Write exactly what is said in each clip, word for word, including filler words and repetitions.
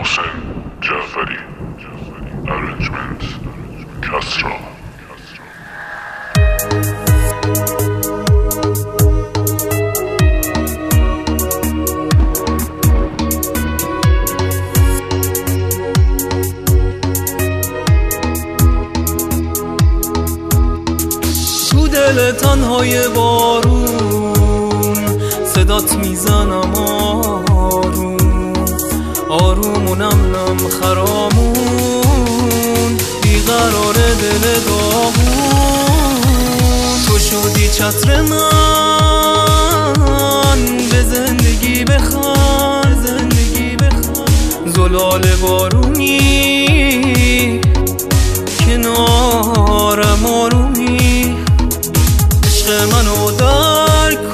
محسن جعفری. Arrangement Castro. تو دل تنهای بارون صدات میزنم آروم آروم و نم نم خرامون بیقرار دل داغون. تو شدی چتر من به زندگی بخوان زندگی بخوان زلال بارونی کنارم آرومی. عشق منو درک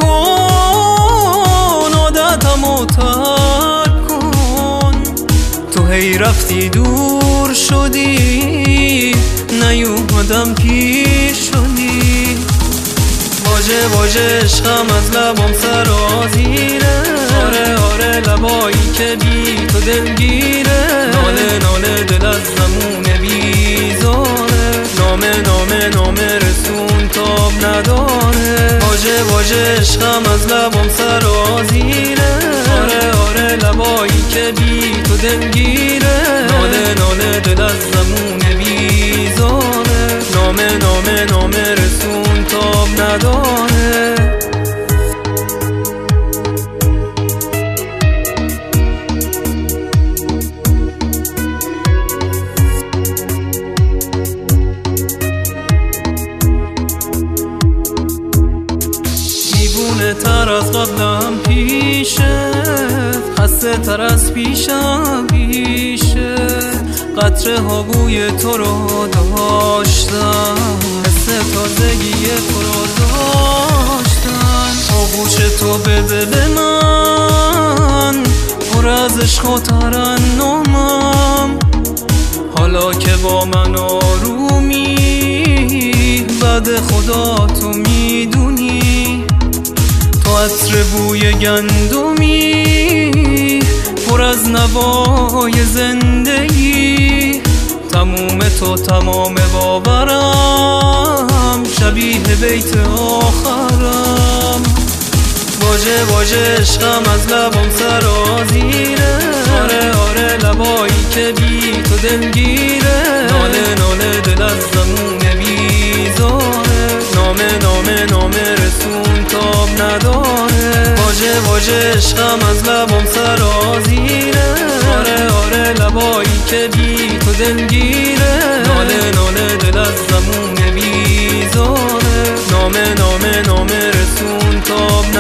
کن عادتمو ترک کن. تو هی رفتی دور شدی نیومدم پیش شدی. واژه واژه عشقم از لبام سرازیره. آره آره لبایی که بی تو دلگیره. ناله ناله دل از زمونه بیزاره. نامه نامه نامه رسون تاب نداره. واژه واژه عشقم از لبام سرازیره. آره آره لبایی که بی تو دلگیره. ناله ناله دل از زمونه بیزاره. نامه نامه نامه رسون تاب نداره. دیوونه تر از قبلم پیشه خسته تر از پیشم پیشه. قطره ها بوی تو رو داشتن حس تازگی تو رو داشتن. آغوش تو بده به من پر از عشق و ترنمم. حالا که با من آرومی بعد خدا تو میدونی. تو عطر بوی گندمی پر از نوای زندگی. تموم تو تمام باورم شبیه بیت آخرم. واژه واژه عشقم از لبام سرازیره. آره آره لبایی که بی تو دلگیره. ناله ناله دل از زمونه بیزاره. نامه نامه نامه رسون تاب نداره. واژه واژه عشقم از لبام سرازیره. آره آره لبایی که بی تو دلگیره. ناله ناله دل از زمونه بیزاره. نامه نامه نامه رسون تاب